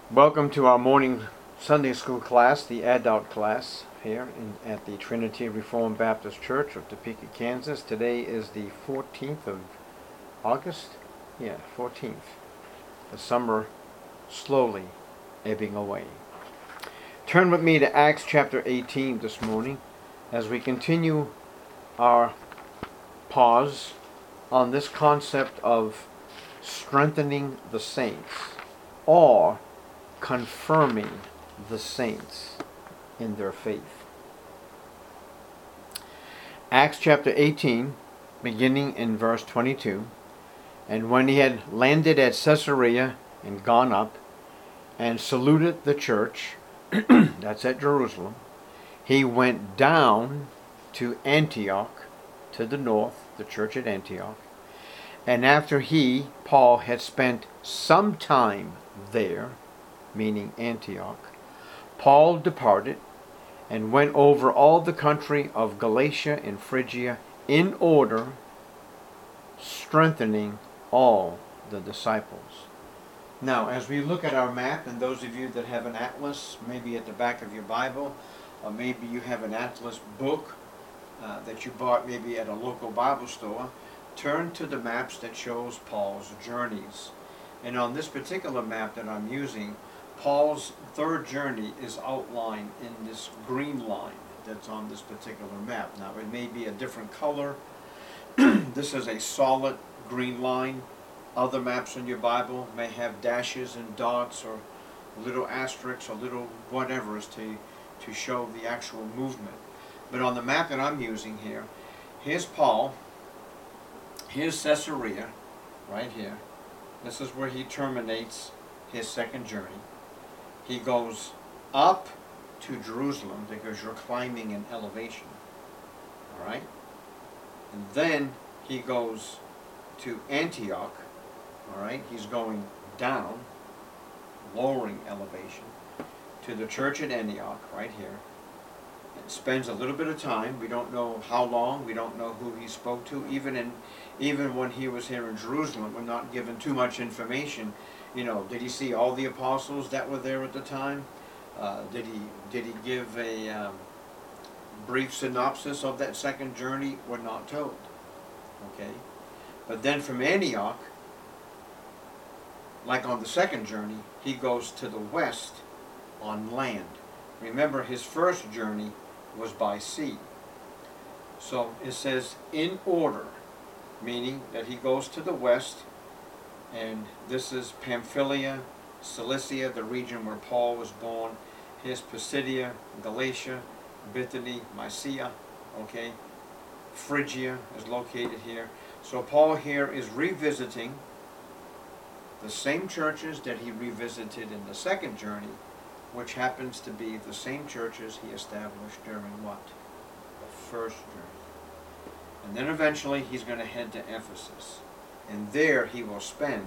Welcome to our morning Sunday school class, the adult class here at the Trinity Reformed Baptist Church of Topeka, Kansas. Today is the 14th of August. 14th. The summer slowly ebbing away. Turn with me to Acts chapter 18 this morning as we continue our pause on this concept of strengthening the saints, or confirming the saints in their faith. Acts chapter 18, beginning in verse 22. And when he had landed at Caesarea and gone up and saluted the church, that's at Jerusalem, he went down to Antioch, to the north, the church at Antioch. And after he, Paul, had spent some time there, meaning Antioch, Paul departed and went over all the country of Galatia and Phrygia in order, strengthening all the disciples. Now, as we look at our map, and those of you that have an atlas, maybe at the back of your Bible, or maybe you have an atlas book that you bought maybe at a local Bible store, turn to the maps that shows Paul's journeys. And on this particular map that I'm using, Paul's third journey is outlined in this green line that's on this particular map. Now, it may be a different color. This is a solid green line. Other maps in your Bible may have dashes and dots or little asterisks or little whatevers to show the actual movement. But on the map that I'm using here, here's Paul. Here's Caesarea, right here. This is where he terminates his second journey. He goes up to Jerusalem because you're climbing in elevation. All right? And then he goes to Antioch. All right? He's going down, lowering elevation, to the church at Antioch, right here. And spends a little bit of time. We don't know how long. We don't know who he spoke to. Even when he was here in Jerusalem, we're not given too much information. You know, did he see all the apostles that were there at the time? Did he give a brief synopsis of that second journey? We're not told. Okay, but then from Antioch, like on the second journey, he goes to the west on land. Remember, his first journey was by sea. So it says in order, meaning that he goes to the west. And this is Pamphylia, Cilicia, the region where Paul was born. Here's Pisidia, Galatia, Bithynia, Mysia, okay? Phrygia is located here. So Paul here is revisiting the same churches that he revisited in the second journey, which happens to be the same churches he established during what? The first journey. And then eventually he's going to head to Ephesus. And there he will spend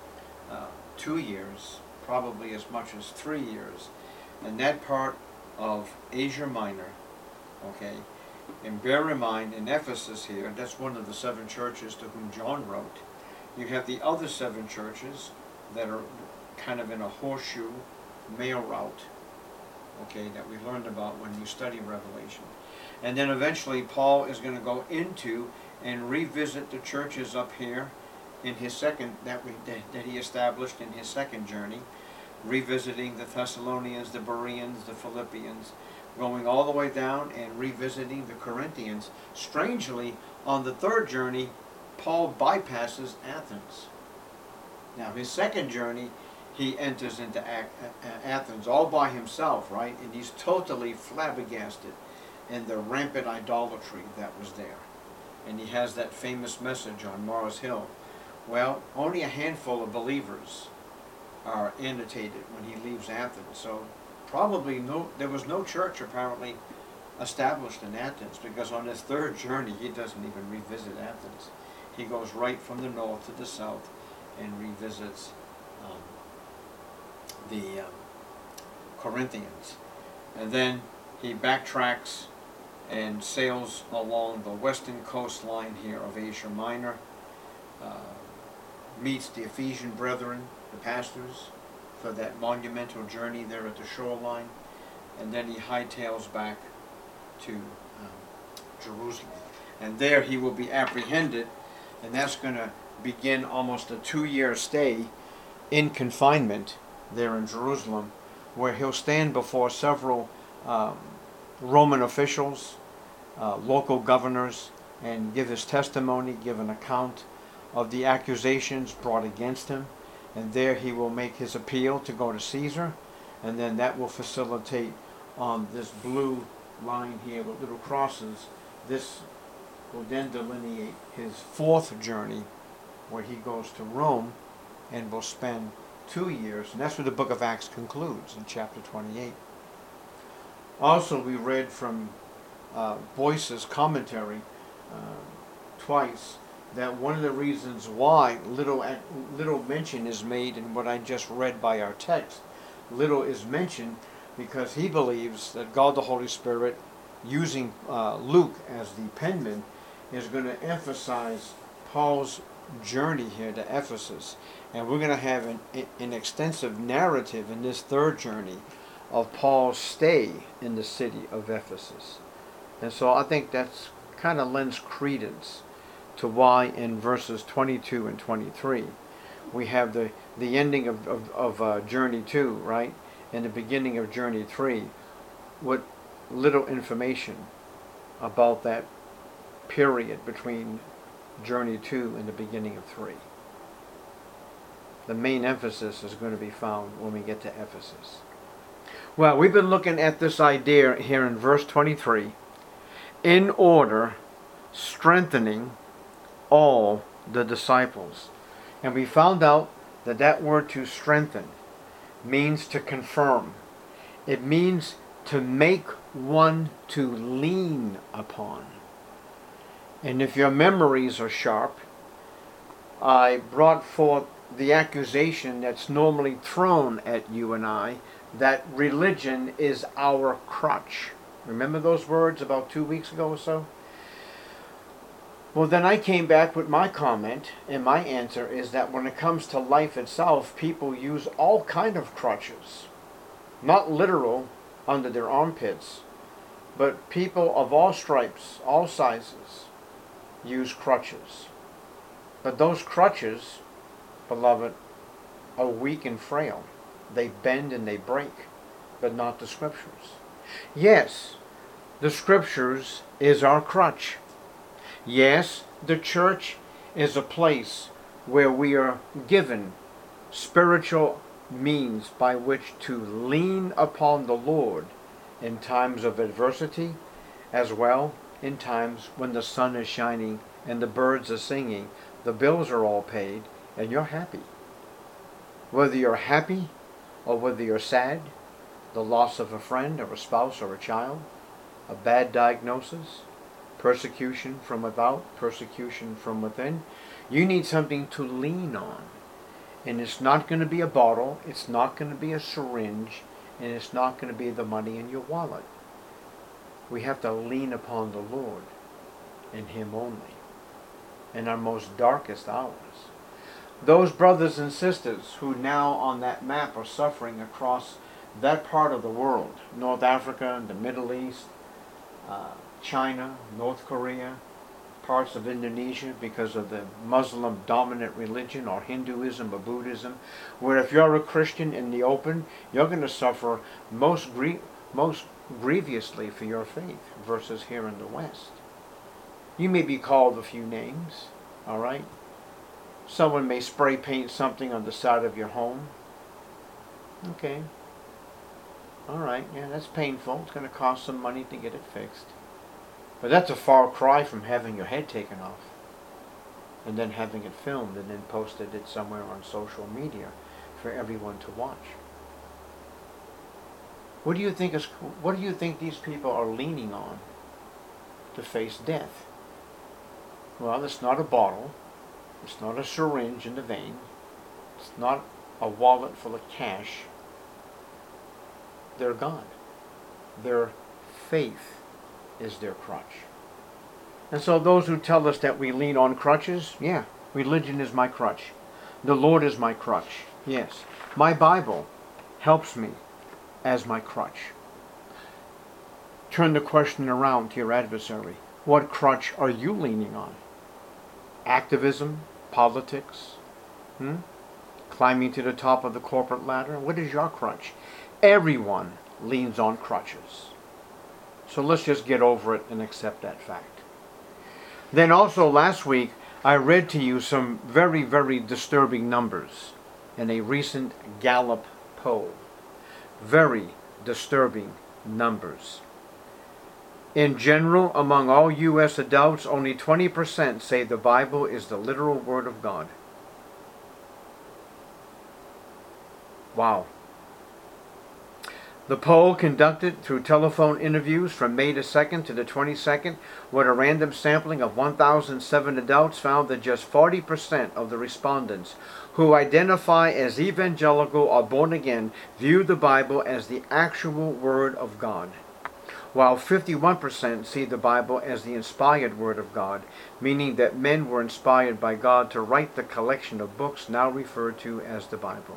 2 years, probably as much as 3 years, in that part of Asia Minor, okay? And bear in mind, in Ephesus here, that's one of the 7 churches to whom John wrote. You have the other 7 churches that are kind of in a horseshoe mail route, okay, that we learned about when you study Revelation. And then eventually Paul is going to go into and revisit the churches up here in his second, that he established in his second journey, revisiting the Thessalonians, the Bereans, the Philippians, going all the way down and revisiting the Corinthians. Strangely, on the third journey, Paul bypasses Athens. Now, his second journey, he enters into Athens all by himself, right? And he's totally flabbergasted in the rampant idolatry that was there. And he has that famous message on Mars Hill. Well, only a handful of believers are annotated when he leaves Athens. So probably there was no church apparently established in Athens, because on his third journey he doesn't even revisit Athens. He goes right from the north to the south and revisits the Corinthians. And then he backtracks and sails along the western coastline here of Asia Minor, meets the Ephesian brethren, the pastors, for that monumental journey there at the shoreline, and then he hightails back to Jerusalem. And there he will be apprehended, and that's going to begin almost a 2-year stay in confinement there in Jerusalem, where he'll stand before several Roman officials, local governors, and give his testimony, give an account of the accusations brought against him. And there he will make his appeal to go to Caesar, and then that will facilitate this blue line here with little crosses. This will then delineate his 4th journey, where he goes to Rome and will spend 2 years, and that's where the book of Acts concludes in chapter 28. Also, we read from Boyce's commentary twice that one of the reasons why little mention is made in what I just read by our text, little is mentioned because he believes that God the Holy Spirit, using Luke as the penman, is going to emphasize Paul's journey here to Ephesus. And we're going to have an extensive narrative in this 3rd journey of Paul's stay in the city of Ephesus. And so I think that's kind of lends credence to why in verses 22 and 23 we have the ending of journey 2, right? And the beginning of journey 3, what little information about that period between journey 2 and the beginning of 3. The main emphasis is going to be found when we get to Ephesus. Well, we've been looking at this idea here in verse 23, in order, strengthening all the disciples. And we found out that that word to strengthen means to confirm. It means to make one to lean upon. And if your memories are sharp, I brought forth the accusation that's normally thrown at you and I, that religion is our crutch. Remember those words about 2 weeks ago or so? Well, then I came back with my comment, and my answer is that when it comes to life itself, people use all kind of crutches. Not literal, under their armpits, but people of all stripes, all sizes, use crutches. But those crutches, beloved, are weak and frail. They bend and they break, but not the Scriptures. Yes, the Scriptures is our crutch. Yes, the church is a place where we are given spiritual means by which to lean upon the Lord in times of adversity, as well in times when the sun is shining and the birds are singing, the bills are all paid, and you're happy. Whether you're happy or whether you're sad, the loss of a friend or a spouse or a child, a bad diagnosis, persecution from without, persecution from within, you need something to lean on. And it's not going to be a bottle, it's not going to be a syringe, and it's not going to be the money in your wallet. We have to lean upon the Lord and Him only in our most darkest hours. Those brothers and sisters who now on that map are suffering across that part of the world, North Africa, the Middle East, China, North Korea, parts of Indonesia because of the Muslim dominant religion or Hinduism or Buddhism, where if you're a Christian in the open, you're going to suffer most grievously for your faith versus here in the West. You may be called a few names, all right? Someone may spray paint something on the side of your home. Okay. All right, yeah, that's painful. It's going to cost some money to get it fixed. But that's a far cry from having your head taken off and then having it filmed and then posted it somewhere on social media for everyone to watch. What do you think these people are leaning on to face death? Well, it's not a bottle. It's not a syringe in the vein. It's not a wallet full of cash. Their God. Their faith is their crutch. And so those who tell us that we lean on crutches, yeah, religion is my crutch. The Lord is my crutch. Yes. My Bible helps me as my crutch. Turn the question around to your adversary. What crutch are you leaning on? Activism? Politics? Climbing to the top of the corporate ladder? What is your crutch? Everyone leans on crutches. So let's just get over it and accept that fact. Then also last week, I read to you some very, very disturbing numbers in a recent Gallup poll. Very disturbing numbers. In general, among all U.S. adults, only 20% say the Bible is the literal Word of God. Wow. The poll, conducted through telephone interviews from May the 2nd to the 22nd, with a random sampling of 1,007 adults, found that just 40% of the respondents who identify as evangelical or born again view the Bible as the actual Word of God, while 51% see the Bible as the inspired Word of God, meaning that men were inspired by God to write the collection of books now referred to as the Bible.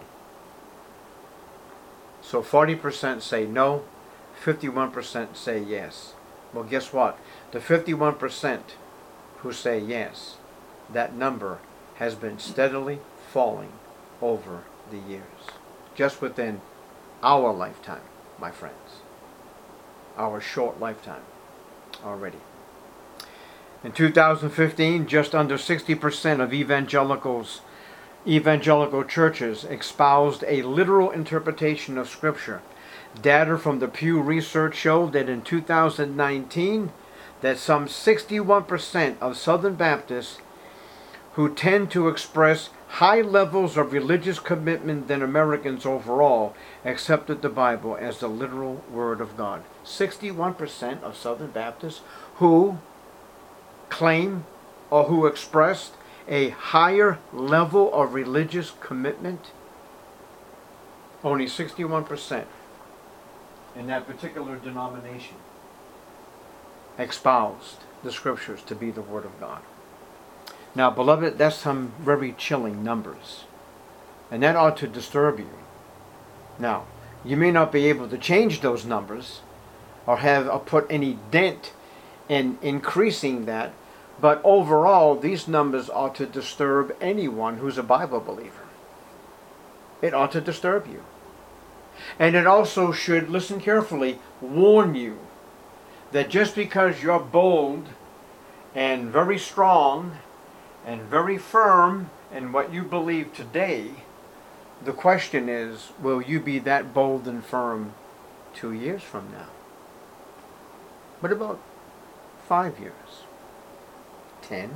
So 40% say no, 51% say yes. Well, guess what? The 51% who say yes, that number has been steadily falling over the years. Just within our lifetime, my friends. Our short lifetime already. In 2015, just under 60% of evangelical churches espoused a literal interpretation of Scripture. Data from the Pew Research showed that in 2019, that some 61% of Southern Baptists, who tend to express high levels of religious commitment than Americans overall, accepted the Bible as the literal Word of God. 61% of Southern Baptists who claim or who expressed a higher level of religious commitment, only 61% in that particular denomination espoused the Scriptures to be the Word of God. Now, beloved, that's some very chilling numbers, and that ought to disturb you. Now, you may not be able to change those numbers or have or put any dent in increasing that, but overall, these numbers ought to disturb anyone who's a Bible believer. It ought to disturb you. And it also should, listen carefully, warn you that just because you're bold and very strong and very firm in what you believe today, the question is, will you be that bold and firm 2 years from now? What about 5 years? 10?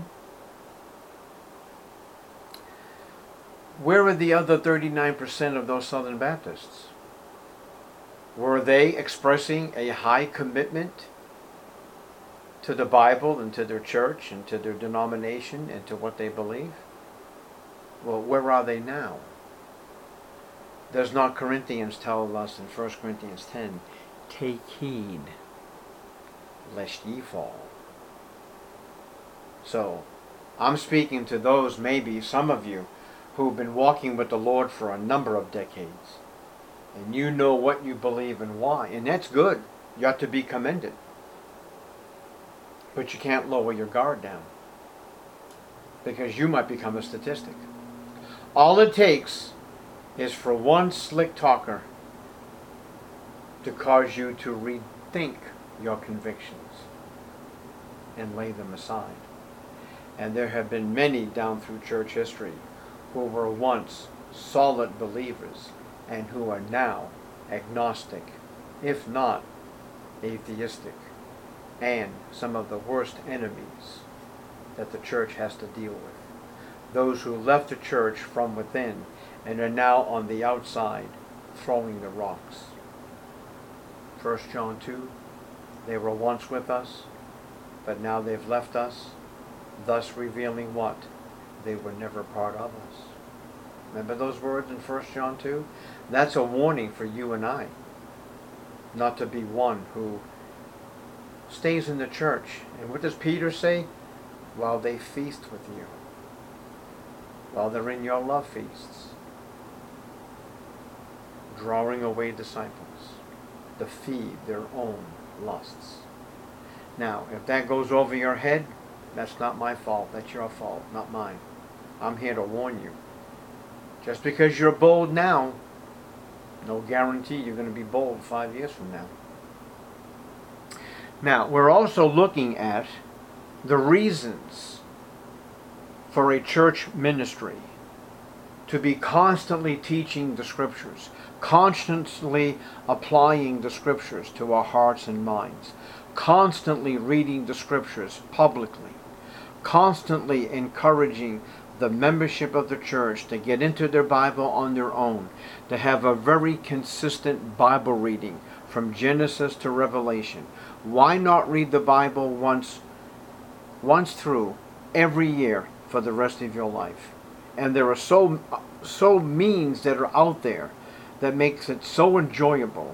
Where are the other 39% of those Southern Baptists? Were they expressing a high commitment to the Bible and to their church and to their denomination and to what they believe? Well, where are they now? Does not Corinthians tell us in 1 Corinthians 10, take heed lest ye fall? So, I'm speaking to those, maybe some of you, who've been walking with the Lord for a number of decades. And you know what you believe and why. And that's good. You ought to be commended. But you can't lower your guard down, because you might become a statistic. All it takes is for one slick talker to cause you to rethink your convictions and lay them aside. And there have been many down through church history who were once solid believers and who are now agnostic, if not atheistic, and some of the worst enemies that the church has to deal with. Those who left the church from within and are now on the outside throwing the rocks. 1 John 2, they were once with us, but now they've left us, thus revealing what? They were never part of us. Remember those words in 1 John 2? That's a warning for you and I, not to be one who stays in the church. And what does Peter say? While they feast with you, while they're in your love feasts. drawing away disciples to feed their own lusts. Now, if that goes over your head, that's not my fault. That's your fault, not mine. I'm here to warn you. Just because you're bold now, no guarantee you're going to be bold 5 years from now. Now, we're also looking at the reasons for a church ministry to be constantly teaching the Scriptures, constantly applying the Scriptures to our hearts and minds, constantly reading the Scriptures publicly, constantly encouraging the membership of the church to get into their Bible on their own, to have a very consistent Bible reading from Genesis to Revelation. Why not read the Bible once through every year for the rest of your life? And there are so means that are out there that makes it so enjoyable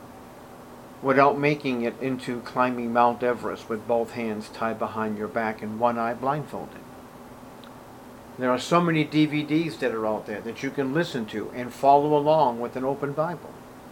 without making it into climbing Mount Everest with both hands tied behind your back and one eye blindfolded. There are so many DVDs that are out there that you can listen to and follow along with an open Bible.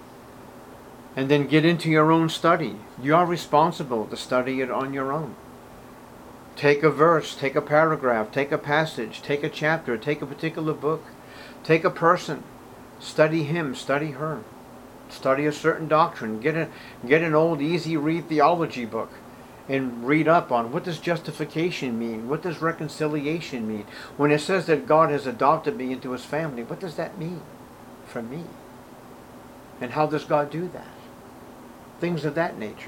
And then get into your own study. You are responsible to study it on your own. Take a verse, take a paragraph, take a passage, take a chapter, take a particular book, take a person, study him, study her, study a certain doctrine, get an old easy read theology book and read up on what does justification mean, what does reconciliation mean. When it says that God has adopted me into his family, what does that mean for me? And how does God do that? Things of that nature.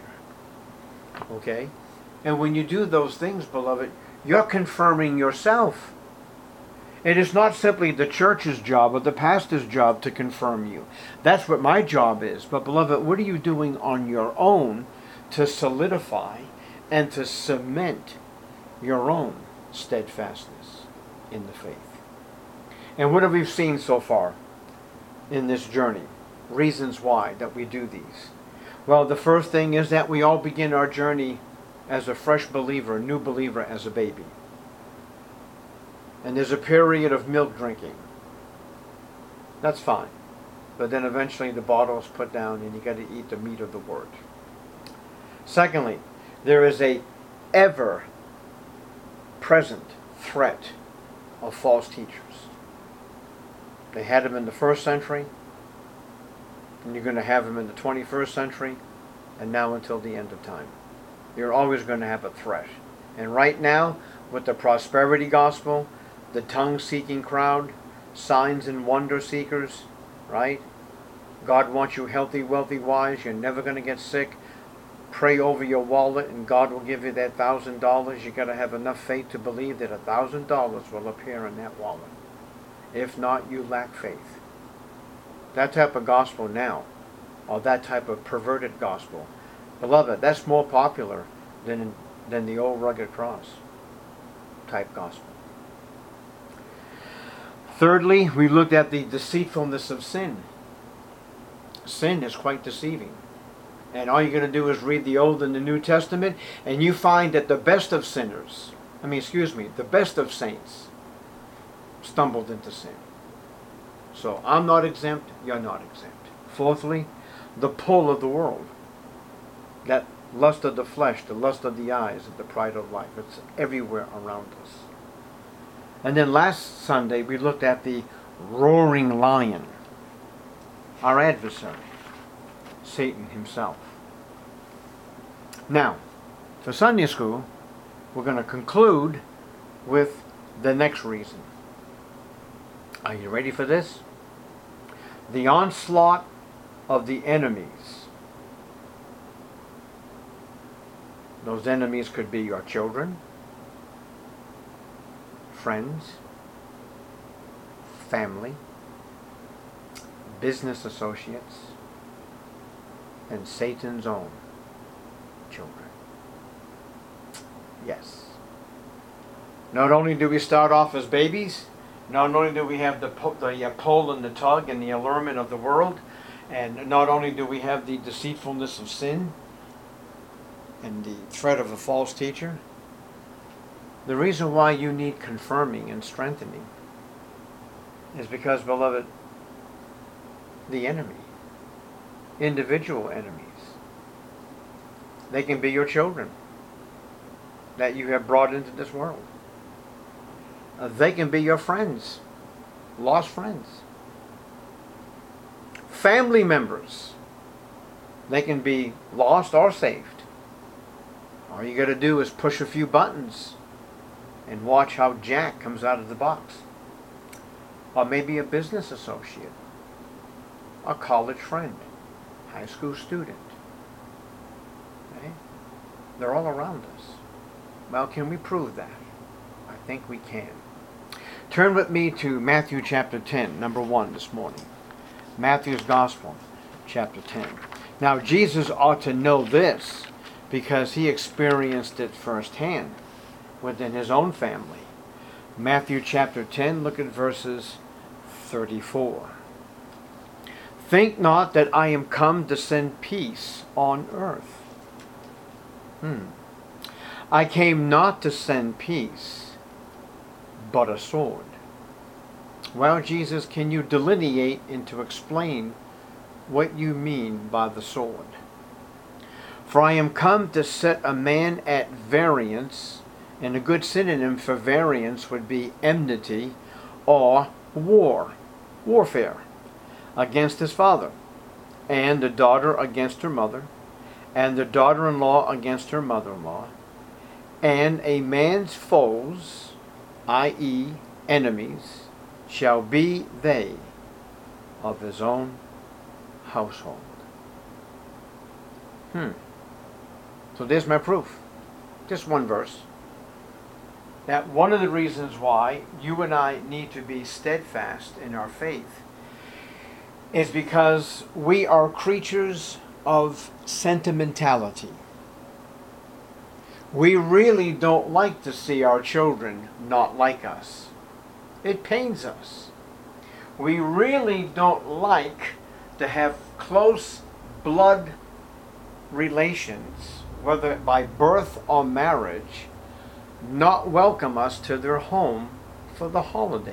Okay? And when you do those things, beloved, you're confirming yourself. It is not simply the church's job or the pastor's job to confirm you. That's what my job is. But beloved, what are you doing on your own to solidify and to cement your own steadfastness in the faith? And what have we seen so far in this journey? Reasons why that we do these. Well, the first thing is that we all begin our journey as a fresh believer, new believer, as a baby. And there's a period of milk drinking. That's fine. But then eventually the bottle is put down and you got to eat the meat of the Word. Secondly, there is a ever-present threat of false teachers. They had them in the first century, and you're going to have them in the 21st century, and now until the end of time. You're always going to have a threat. And right now, with the prosperity gospel, the tongue-seeking crowd, signs and wonder seekers, right? God wants you healthy, wealthy, wise. You're never going to get sick. Pray over your wallet and God will give you that $1,000. You got to have enough faith to believe that $1,000 will appear in that wallet. If not, you lack faith. That type of gospel now, or that type of perverted gospel, beloved, that's more popular than the old rugged cross type gospel. Thirdly, we looked at the deceitfulness of sin. Sin is quite deceiving. And all you're going to do is read the Old and the New Testament, and you find that the best of sinners, the best of saints, stumbled into sin. So I'm not exempt, you're not exempt. Fourthly, the pull of the world. That lust of the flesh, the lust of the eyes, and the pride of life. It's everywhere around us. And then last Sunday we looked at the roaring lion, our adversary, Satan himself. Now, for Sunday school, we're going to conclude with the next reason. Are you ready for this? The onslaught of the enemies. Those enemies could be your children, friends, family, business associates, and Satan's own children. Yes. Not only do we start off as babies, not only do we have the pull and the tug and the allurement of the world, and not only do we have the deceitfulness of sin and the threat of a false teacher, the reason why you need confirming and strengthening is because, beloved, the enemy individual enemies. They can be your children that you have brought into this world. They can be your friends, lost friends. Family members. They can be lost or saved. All you got to do is push a few buttons and watch how Jack comes out of the box. Or maybe a business associate, a college friend, high school student. Okay? They're all around us. Well, can we prove that? I think we can. Turn with me to Matthew chapter 10, number 1 this morning. Matthew's Gospel, chapter 10. Now, Jesus ought to know this because he experienced it firsthand within his own family. Matthew chapter 10, look at verses 34. Think not that I am come to send peace on earth. I came not to send peace, but a sword. Well, Jesus, can you delineate and to explain what you mean by the sword? For I am come to set a man at variance, and a good synonym for variance would be enmity or warfare against his father, and the daughter against her mother, and the daughter-in-law against her mother-in-law, and a man's foes, i.e. enemies, shall be they of his own household. So there's my proof. Just one verse. That one of the reasons why you and I need to be steadfast in our faith is because we are creatures of sentimentality. We really don't like to see our children not like us. It pains us. We really don't like to have close blood relations, whether by birth or marriage, not welcome us to their home for the holidays.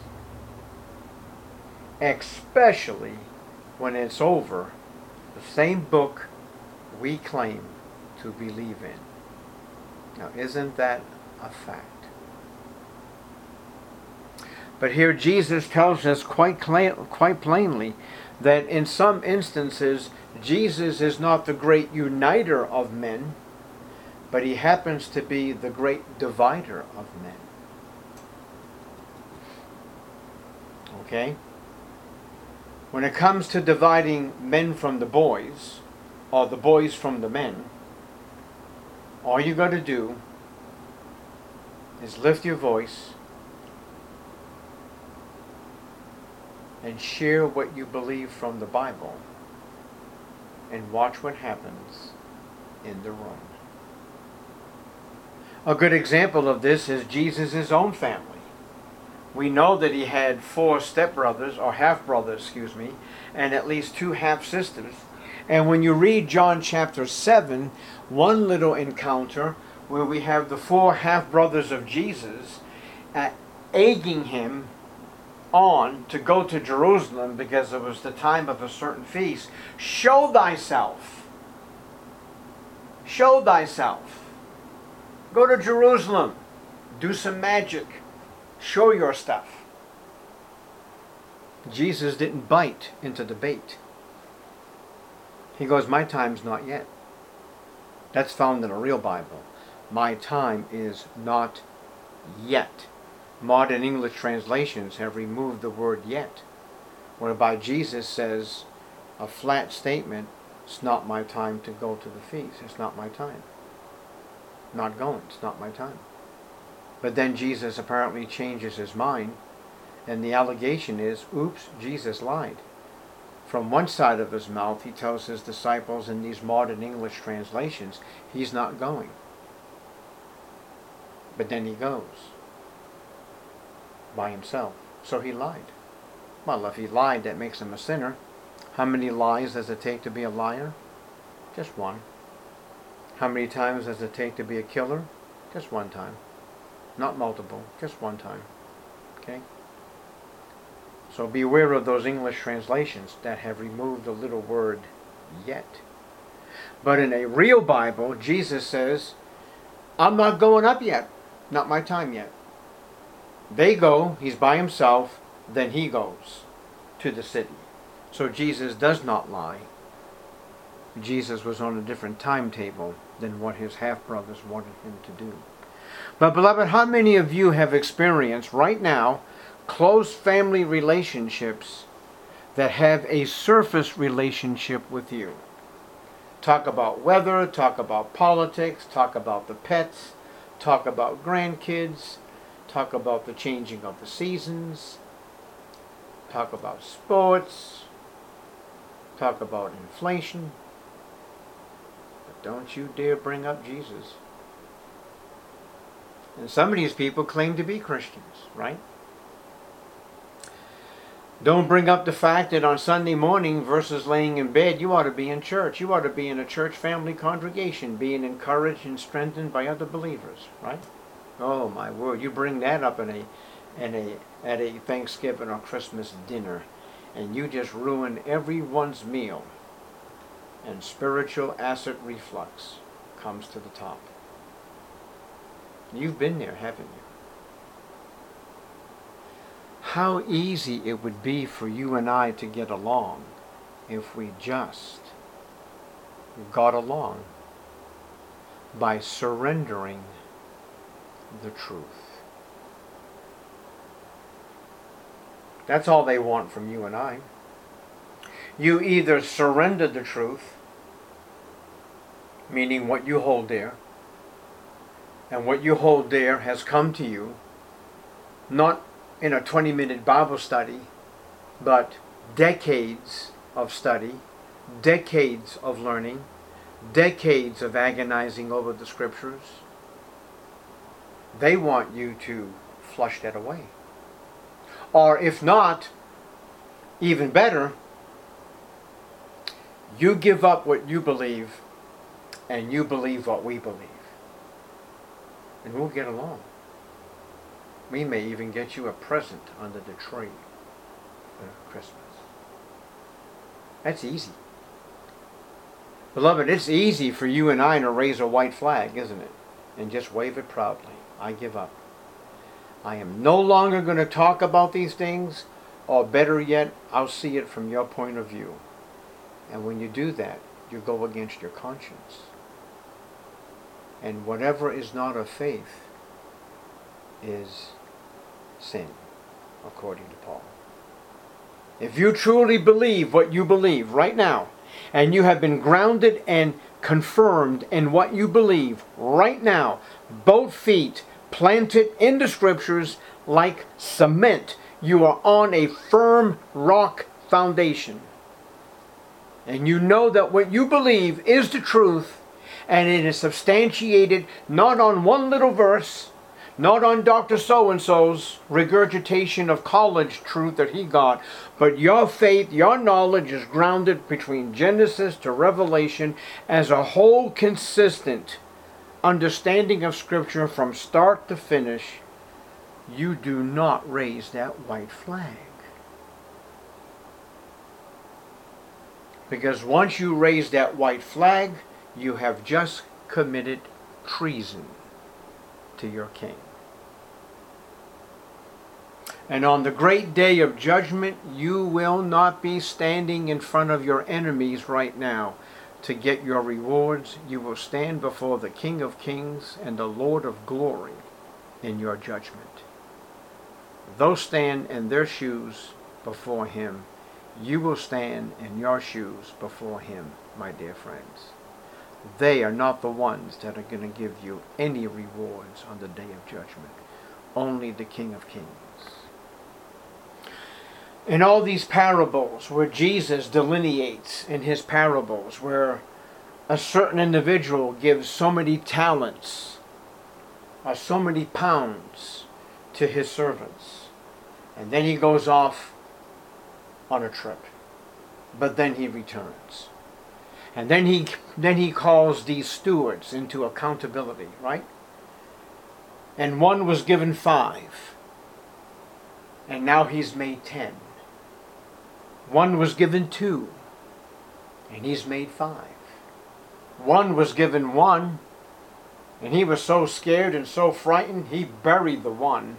Especially when it's over the same book we claim to believe in. Now, isn't that a fact? But here Jesus tells us quite plainly that in some instances Jesus is not the great uniter of men, but he happens to be the great divider of men. Okay? When it comes to dividing men from the boys, or the boys from the men, all you got to do is lift your voice and share what you believe from the Bible, and watch what happens in the room. A good example of this is Jesus' own family. We know that he had 4 stepbrothers, or half-brothers, and at least 2 half-sisters. And when you read John chapter 7, one little encounter where we have the 4 half-brothers of Jesus egging him on to go to Jerusalem because it was the time of a certain feast. Show thyself. Show thyself. Go to Jerusalem. Do some magic. Show your stuff. Jesus didn't bite into the bait. He goes, my time's not yet. That's found in a real Bible. My time is not yet. Modern English translations have removed the word yet, whereby Jesus says a flat statement, it's not my time to go to the feast. It's not my time. Not going. It's not my time. But then Jesus apparently changes his mind, and the allegation is, oops, Jesus lied. From one side of his mouth, he tells his disciples in these modern English translations, he's not going. But then he goes. By himself. So he lied. Well, if he lied, that makes him a sinner. How many lies does it take to be a liar? Just one. How many times does it take to be a killer? Just one time. Not multiple, just one time. Okay? So beware of those English translations that have removed the little word yet. But in a real Bible, Jesus says, I'm not going up yet. Not my time yet. They go, he's by himself, then he goes to the city. So Jesus does not lie. Jesus was on a different timetable than what his half-brothers wanted him to do. But beloved, how many of you have experienced right now close family relationships that have a surface relationship with you? Talk about weather, talk about politics, talk about the pets, talk about grandkids, talk about the changing of the seasons, talk about sports, talk about inflation. But don't you dare bring up Jesus. And some of these people claim to be Christians, right? Don't bring up the fact that on Sunday morning versus laying in bed, you ought to be in church. You ought to be in a church family congregation, being encouraged and strengthened by other believers, right? Oh my word, you bring that up at a Thanksgiving or Christmas dinner, and you just ruin everyone's meal, and spiritual acid reflux comes to the top. You've been there, haven't you? How easy it would be for you and I to get along if we just got along by surrendering the truth. That's all they want from you and I. You either surrender the truth, meaning what you hold dear, and what you hold dear has come to you, not in a 20-minute Bible study, but decades of study, decades of learning, decades of agonizing over the scriptures. They want you to flush that away. Or if not, even better, you give up what you believe and you believe what we believe. And we'll get along. We may even get you a present under the tree for Christmas. That's easy. Beloved, it's easy for you and I to raise a white flag, isn't it? And just wave it proudly. I give up. I am no longer going to talk about these things, or better yet, I'll see it from your point of view. And when you do that, you go against your conscience. And whatever is not of faith is sin, according to Paul. If you truly believe what you believe right now, and you have been grounded and confirmed in what you believe right now, both feet planted in the scriptures like cement, you are on a firm rock foundation. And you know that what you believe is the truth, and it is substantiated not on one little verse, not on Dr. So-and-so's regurgitation of college truth that he got, but your faith, your knowledge is grounded between Genesis to Revelation as a whole consistent understanding of Scripture from start to finish. You do not raise that white flag. Because once you raise that white flag, you have just committed treason to your king. And on the great day of judgment, you will not be standing in front of your enemies right now to get your rewards. You will stand before the King of Kings and the Lord of Glory in your judgment. Those stand in their shoes before him. You will stand in your shoes before him, my dear friends. They are not the ones that are going to give you any rewards on the day of judgment. Only the King of Kings. In all these parables where Jesus delineates in his parables, where a certain individual gives so many talents or so many pounds to his servants, and then he goes off on a trip, but then he returns. And then he calls these stewards into accountability, right? And one was given 5, and now he's made 10. One was given 2, And he's made 5. One was given 1, and he was so scared and so frightened, he buried the 1.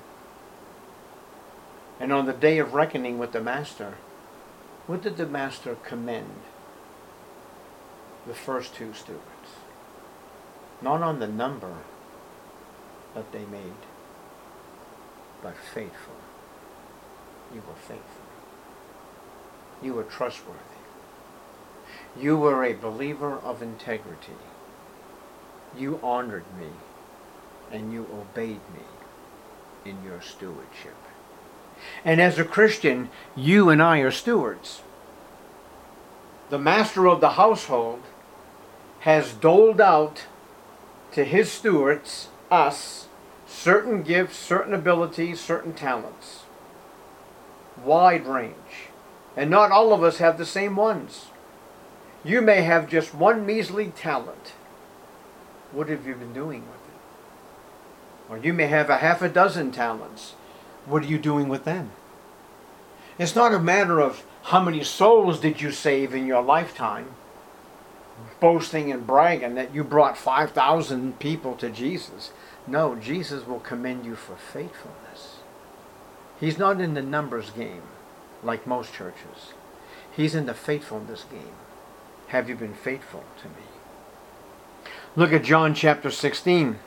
And on the day of reckoning with the master, what did the master commend? The first 2 stewards. Not on the number that they made, but faithful. You were faithful. You were trustworthy. You were a believer of integrity. You honored me, and you obeyed me in your stewardship. And as a Christian, you and I are stewards. The master of the household has doled out to his stewards, us, certain gifts, certain abilities, certain talents. Wide range. And not all of us have the same ones. You may have just one measly talent. What have you been doing with it? Or you may have a half a dozen talents. What are you doing with them? It's not a matter of how many souls did you save in your lifetime, boasting and bragging that you brought 5,000 people to Jesus. No, Jesus will commend you for faithfulness. He's not in the numbers game like most churches. He's in the faithfulness game. Have you been faithful to me? Look at John chapter 16.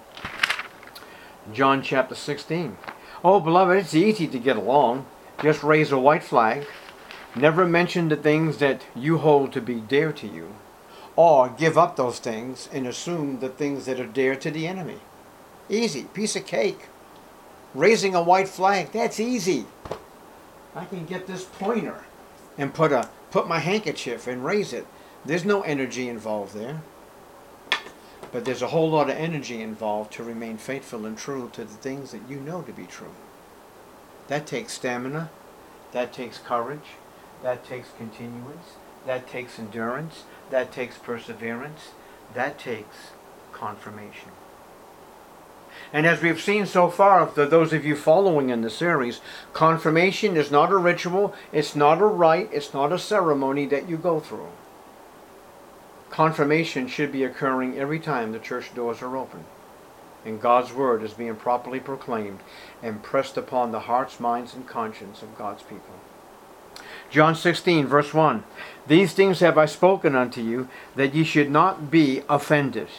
John chapter 16. Oh, beloved, it's easy to get along. Just raise a white flag. Never mention the things that you hold to be dear to you. Or give up those things and assume the things that are dear to the enemy. Easy. Piece of cake. Raising a white flag, that's easy. I can get this pointer and put my handkerchief and raise it. There's no energy involved there. But there's a whole lot of energy involved to remain faithful and true to the things that you know to be true. That takes stamina. That takes courage. That takes continuance. That takes endurance. That takes perseverance. That takes confirmation. And as we've seen so far, for those of you following in the series, confirmation is not a ritual, it's not a rite, it's not a ceremony that you go through. Confirmation should be occurring every time the church doors are open and God's word is being properly proclaimed and pressed upon the hearts, minds, and conscience of God's people. John 16, verse 1. These things have I spoken unto you, that ye should not be offended.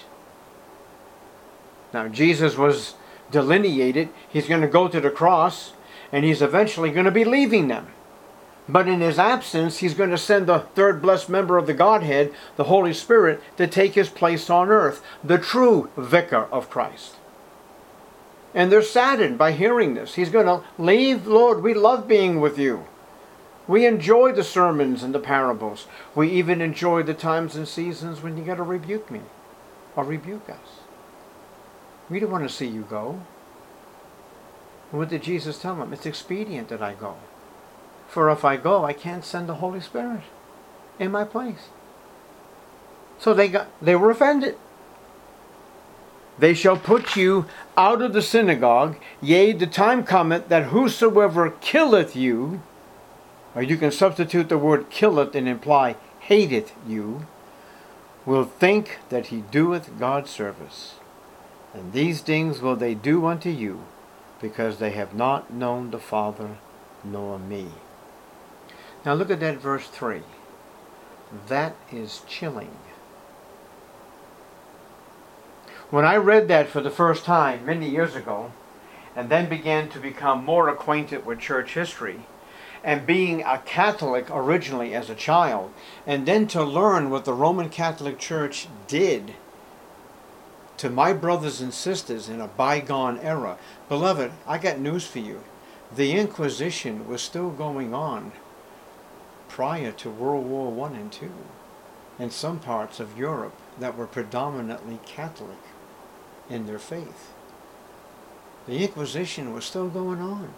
Now, Jesus was delineated. He's going to go to the cross, and he's eventually going to be leaving them. But in his absence, he's going to send the third blessed member of the Godhead, the Holy Spirit, to take his place on earth, the true vicar of Christ. And they're saddened by hearing this. He's going to leave. Lord, we love being with you. We enjoy the sermons and the parables. We even enjoy the times and seasons when you got to rebuke me or rebuke us. We don't want to see you go. What did Jesus tell them? It's expedient that I go. For if I go, I can't send the Holy Spirit in my place. So they were offended. They shall put you out of the synagogue. Yea, the time cometh that whosoever killeth you, or you can substitute the word killeth and imply hateth you, will think that he doeth God service. And these things will they do unto you, because they have not known the Father nor me. Now look at that verse 3. That is chilling. When I read that for the first time many years ago, and then began to become more acquainted with church history, and being a Catholic originally as a child, and then to learn what the Roman Catholic Church did to my brothers and sisters in a bygone era. Beloved, I got news for you. The Inquisition was still going on prior to World War I and II in some parts of Europe that were predominantly Catholic in their faith. The Inquisition was still going on.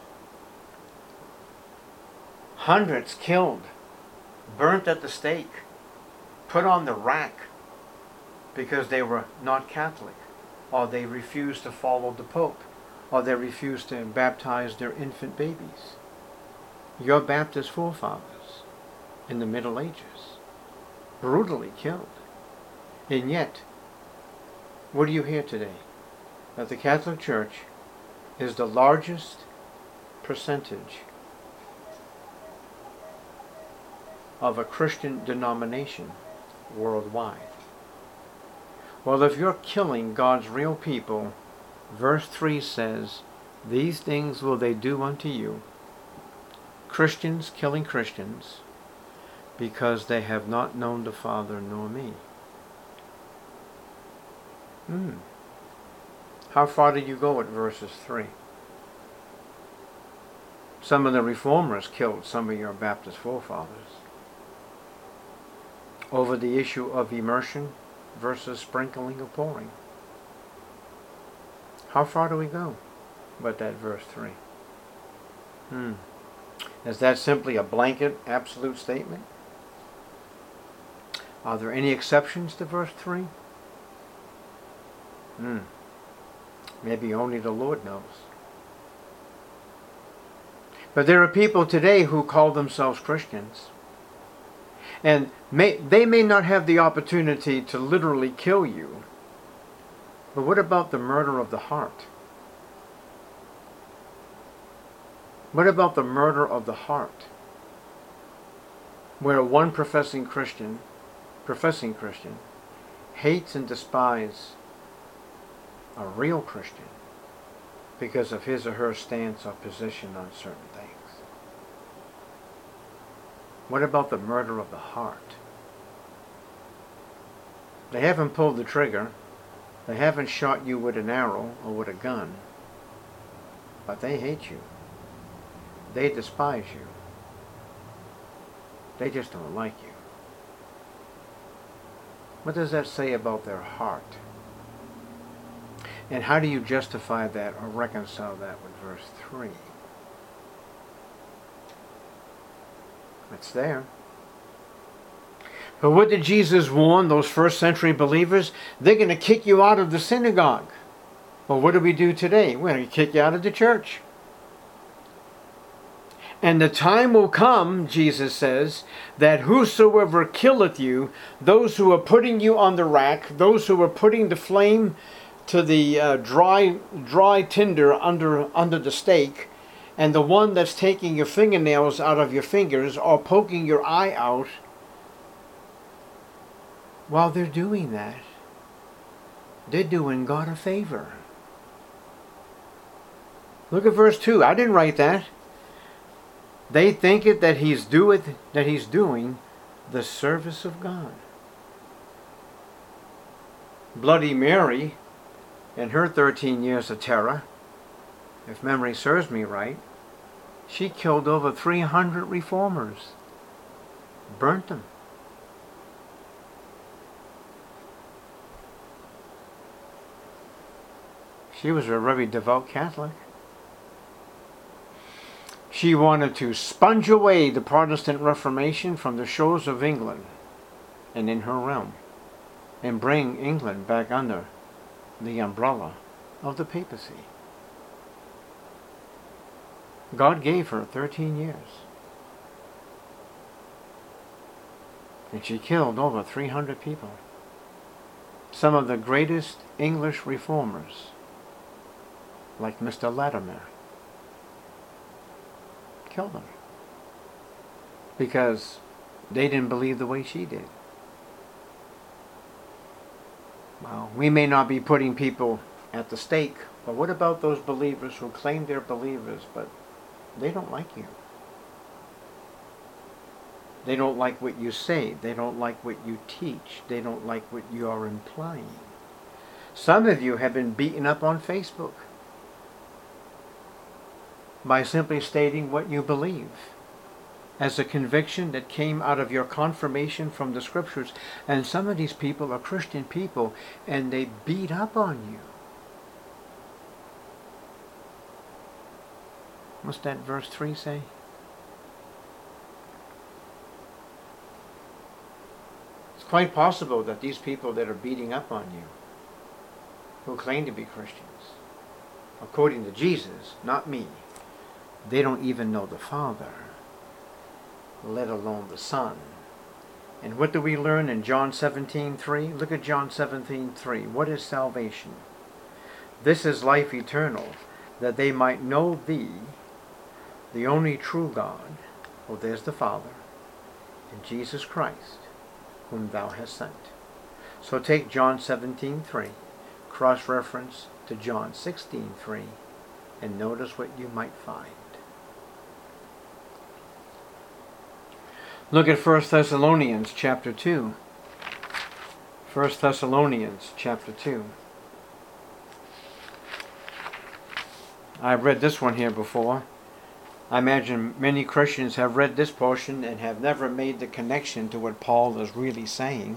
Hundreds killed, burnt at the stake, put on the rack because they were not Catholic, or they refused to follow the Pope, or they refused to baptize their infant babies. Your Baptist forefathers in the Middle Ages. brutally killed. And yet, what do you hear today? That the Catholic Church is the largest percentage of a Christian denomination worldwide. Well, if you're killing God's real people, verse 3 says, these things will they do unto you, Christians killing Christians, because they have not known the Father nor me. How far did you go at verses 3? Some of the reformers killed some of your Baptist forefathers over the issue of immersion versus sprinkling or pouring. How far do we go with that verse 3? Is that simply a blanket, absolute statement? Are there any exceptions to verse 3? Maybe only the Lord knows. But there are people today who call themselves Christians. And they may not have the opportunity to literally kill you. But what about the murder of the heart? What about the murder of the heart? Where one professing Christian, hates and despises a real Christian because of his or her stance or position on certain things. What about the murder of the heart? They haven't pulled the trigger. They haven't shot you with an arrow or with a gun. But they hate you. They despise you. They just don't like you. What does that say about their heart? And how do you justify that or reconcile that with verse 3? It's there. But what did Jesus warn those first century believers? They're going to kick you out of the synagogue. Well, what do we do today? We're going to kick you out of the church. And the time will come, Jesus says, that whosoever killeth you, those who are putting you on the rack, those who are putting the flame to the dry tinder under the stake, and the one that's taking your fingernails out of your fingers or poking your eye out, while they're doing that, they're doing God a favor. Look at verse 2. I didn't write that. They think it that he's doing the service of God. Bloody Mary, in her 13 years of terror, if memory serves me right, she killed over 300 reformers. Burnt them. She was a very devout Catholic. She wanted to sponge away the Protestant Reformation from the shores of England and in her realm, and bring England back under the umbrella of the papacy. God gave her 13 years. And she killed over 300 people. Some of the greatest English reformers, like Mr. Latimer, killed them because they didn't believe the way she did. Well, we may not be putting people at the stake, but what about those believers who claim they're believers, but they don't like you? They don't like what you say. They don't like what you teach. They don't like what you are implying. Some of you have been beaten up on Facebook by simply stating what you believe as a conviction that came out of your confirmation from the scriptures. And some of these people are Christian people, and they beat up on you. What's that verse 3 say? It's quite possible that these people that are beating up on you, who claim to be Christians, according to Jesus, not me, they don't even know the Father, let alone the Son, And what do we learn in John 17:3? Look at John 17:3. What is salvation? This is life eternal, that they might know thee, the only true God, oh, there's the Father, and Jesus Christ, whom thou hast sent. So take John 17:3, cross-reference to John 16:3, and notice what you might find. Look at 1 Thessalonians chapter 2. 1 Thessalonians chapter 2. I've read this one here before. I imagine many Christians have read this portion and have never made the connection to what Paul is really saying.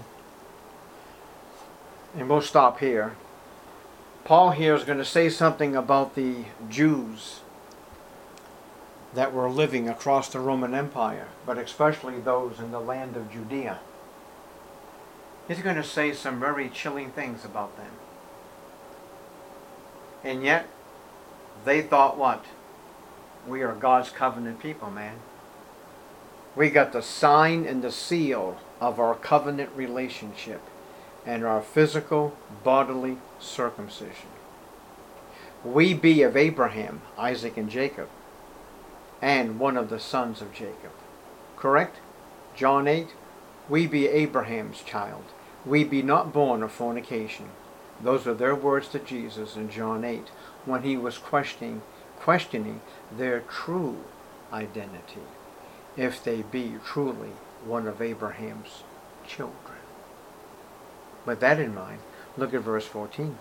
And we'll stop here. Paul here is going to say something about the Jews that were living across the Roman Empire, but especially those in the land of Judea. He's going to say some very chilling things about them. And yet, they thought what? We are God's covenant people, man. We got the sign and the seal of our covenant relationship and our physical, bodily circumcision. We be of Abraham, Isaac, and Jacob, and one of the sons of Jacob. Correct? John 8, we be Abraham's child. We be not born of fornication. Those are their words to Jesus in John 8 when he was questioning their true identity, if they be truly one of Abraham's children. With that in mind, look at verse 14.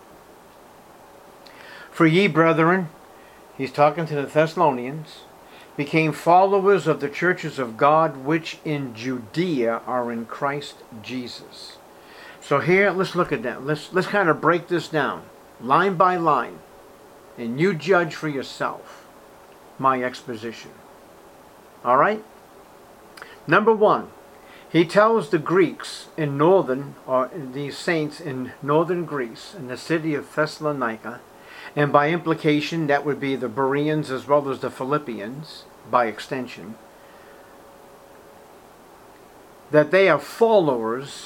For ye, brethren, he's talking to the Thessalonians, became followers of the churches of God which in Judea are in Christ Jesus. So here, let's look at that. Let's kind of break this down, line by line, and you judge for yourself my exposition. All right? Number one, he tells the Greeks in northern, or these saints in northern Greece, in the city of Thessalonica, and by implication that would be the Bereans as well as the Philippians, by extension, that they are followers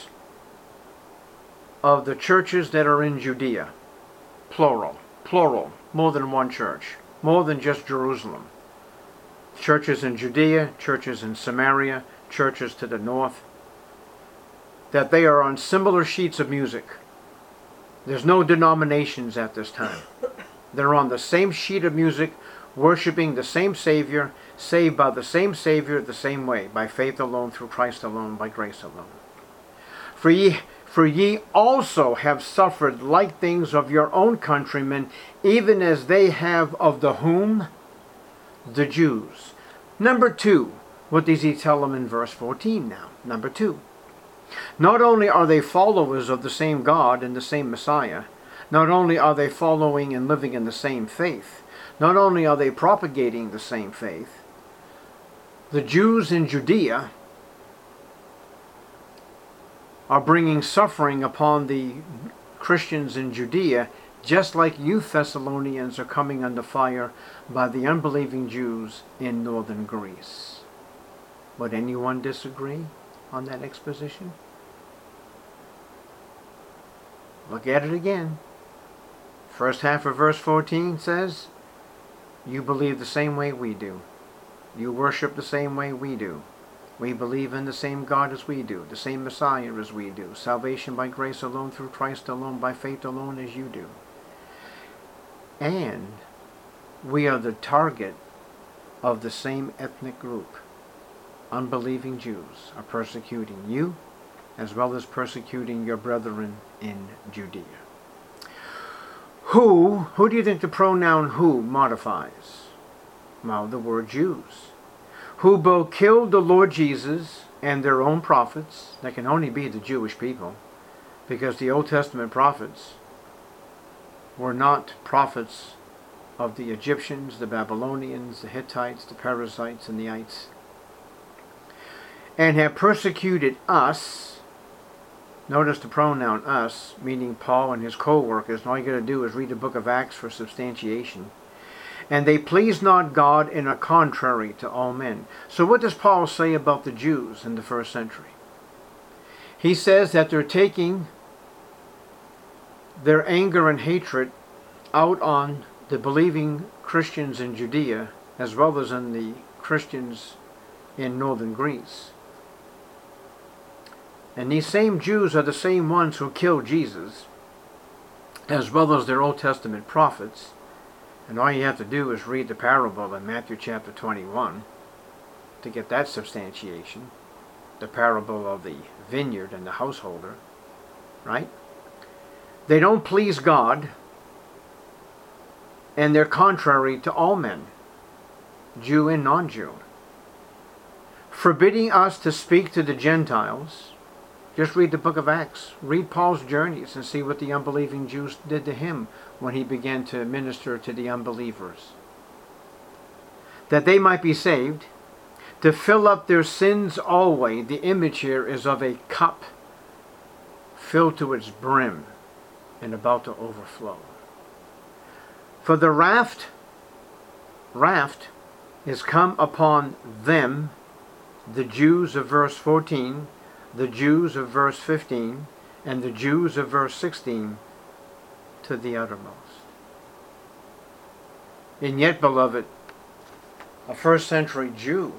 of the churches that are in Judea. Plural, more than one church, more than just Jerusalem. Churches in Judea, churches in Samaria, churches to the north, that they are on similar sheets of music. There's no denominations at this time. They're on the same sheet of music, worshiping the same Savior, saved by the same Savior the same way, by faith alone, through Christ alone, by grace alone. For ye also have suffered like things of your own countrymen, even as they have of the whom? The Jews. Number two, what does he tell them in verse 14 now? Number two, not only are they followers of the same God and the same Messiah, not only are they following and living in the same faith, not only are they propagating the same faith, the Jews in Judea are bringing suffering upon the Christians in Judea, just like you Thessalonians are coming under fire by the unbelieving Jews in northern Greece. Would anyone disagree on that exposition? Look at it again. First half of verse 14 says, you believe the same way we do. You worship the same way we do. We believe in the same God as we do, the same Messiah as we do. Salvation by grace alone, through Christ alone, by faith alone as you do. And we are the target of the same ethnic group. Unbelieving Jews are persecuting you as well as persecuting your brethren in Judea. Who do you think the pronoun who modifies? Well, the word Jews. Who both killed the Lord Jesus and their own prophets. That can only be the Jewish people, because the Old Testament prophets were not prophets of the Egyptians, the Babylonians, the Hittites, the Perizzites, and the Ites, and have persecuted us. Notice the pronoun us, meaning Paul and his co-workers. And all you got to do is read the book of Acts for substantiation. And they please not God and are contrary to all men. So what does Paul say about the Jews in the first century? He says that they're taking their anger and hatred out on the believing Christians in Judea as well as on the Christians in northern Greece. And these same Jews are the same ones who killed Jesus, as well as their Old Testament prophets. And all you have to do is read the parable in Matthew chapter 21 to get that substantiation. The parable of the vineyard and the householder, right? They don't please God, and they're contrary to all men, Jew and non-Jew. Forbidding us to speak to the Gentiles. Just read the book of Acts. Read Paul's journeys and see what the unbelieving Jews did to him when he began to minister to the unbelievers. That they might be saved, to fill up their sins always. The image here is of a cup filled to its brim and about to overflow. For the wrath is come upon them, the Jews of verse 14, the Jews of verse 15, and the Jews of verse 16, to the uttermost. And yet, beloved, a first century Jew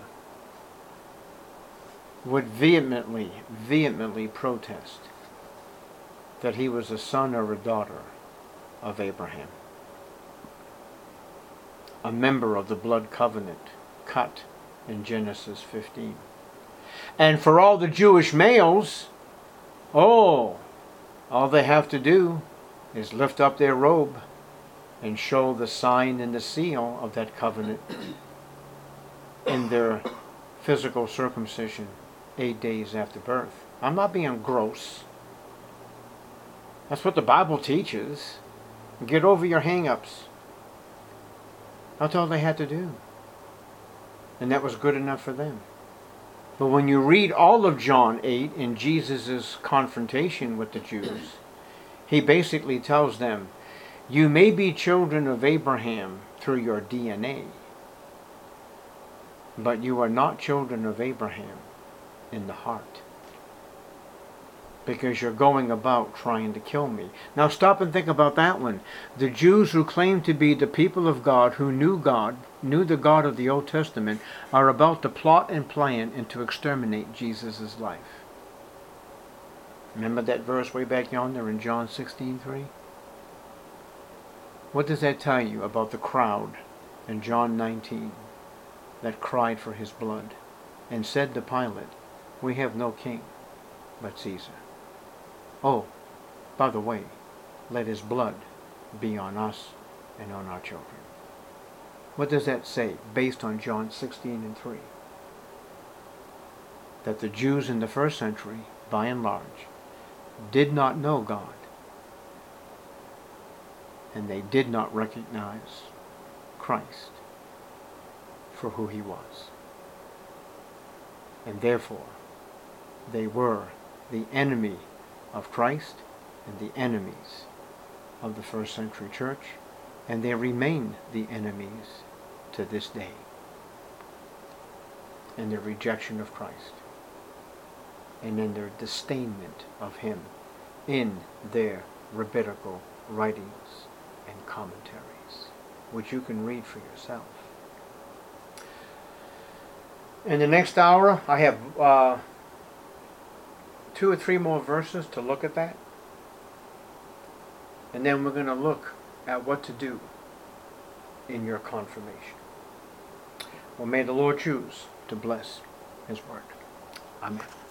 would vehemently protest that he was a son or a daughter of Abraham, a member of the blood covenant cut in Genesis 15. And for all the Jewish males, all they have to do is lift up their robe and show the sign and the seal of that covenant in their physical circumcision 8 days after birth. I'm not being gross. That's what the Bible teaches. Get over your hang-ups. That's all they had to do. And that was good enough for them. But when you read all of John 8 in Jesus' confrontation with the Jews, he basically tells them, you may be children of Abraham through your DNA, but you are not children of Abraham in the heart, because you're going about trying to kill me. Now stop and think about that one. The Jews who claim to be the people of God, who knew the God of the Old Testament, are about to plot and plan and to exterminate Jesus' life. Remember that verse way back yonder in John 16:3? What does that tell you about the crowd in John 19 that cried for his blood and said to Pilate, we have no king but Caesar. Oh, by the way, let his blood be on us and on our children. What does that say based on John 16:3? That the Jews in the first century, by and large, did not know God, and they did not recognize Christ for who he was. And therefore, they were the enemy of Christ and the enemies of the first century church, and they remain the enemies to this day in their rejection of Christ and in their disdainment of him in their rabbinical writings and commentaries, which you can read for yourself. In the next hour, I have 2 or 3 more verses to look at that. And then we're going to look at what to do in your confirmation. Well, may the Lord choose to bless his word. Amen.